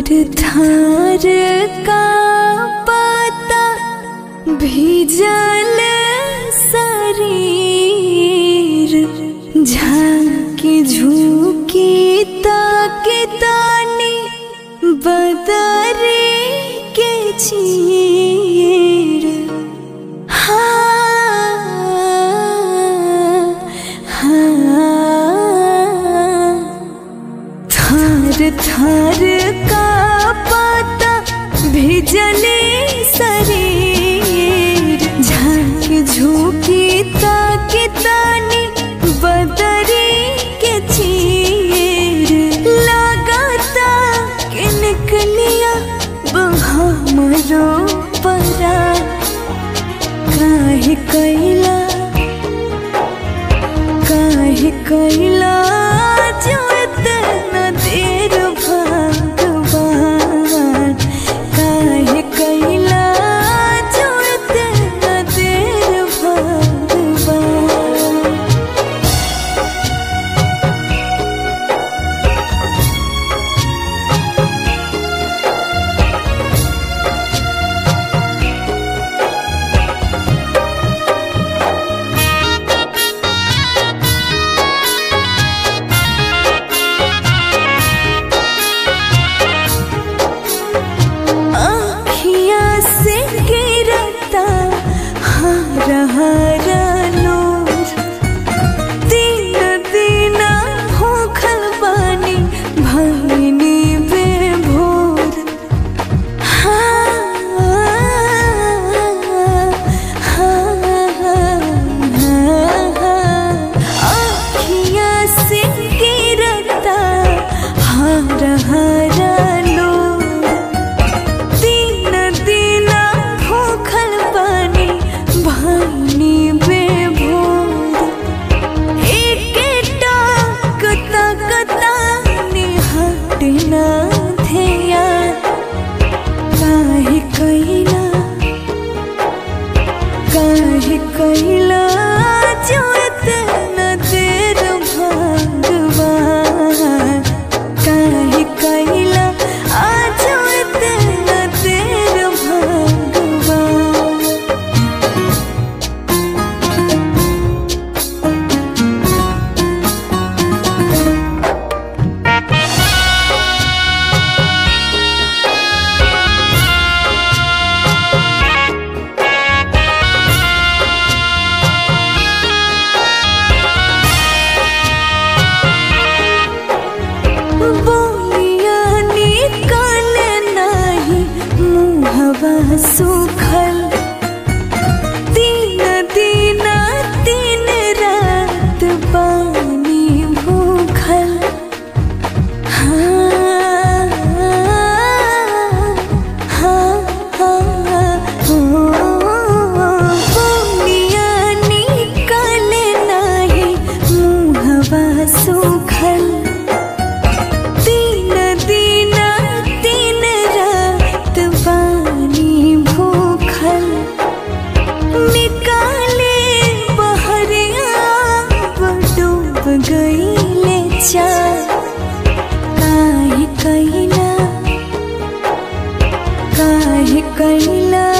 थार का पता भीजल शरीर झांकी झुकी ताके तानी बदरे के चीर थार थार का पता भीजले शरीर झांकी झुकी ताके तानी बदरी के चीर लगाता कि निकलिया हमरो परा काहे कैला जो इतना देर भगवान काहे कैला जो इतना देर भगवान। हरा नूर दिन दिन भूखल बानी भइनी बेभोर आँखिया से गिरता हरा हरा नूर दिन दिन भूखल बानी भानी बेभोर एके टाक तकता निहटना ध्यान काहे कैला जो इतना देर भगवान काहे कैला आज इतना देर भगवान। बोलिया निकल नहीं मुहवा सुखल तीन दिन तीन रात पानी भूखल बोलिया निकल नहीं मुहवा सुखल गईले चा काहे कैला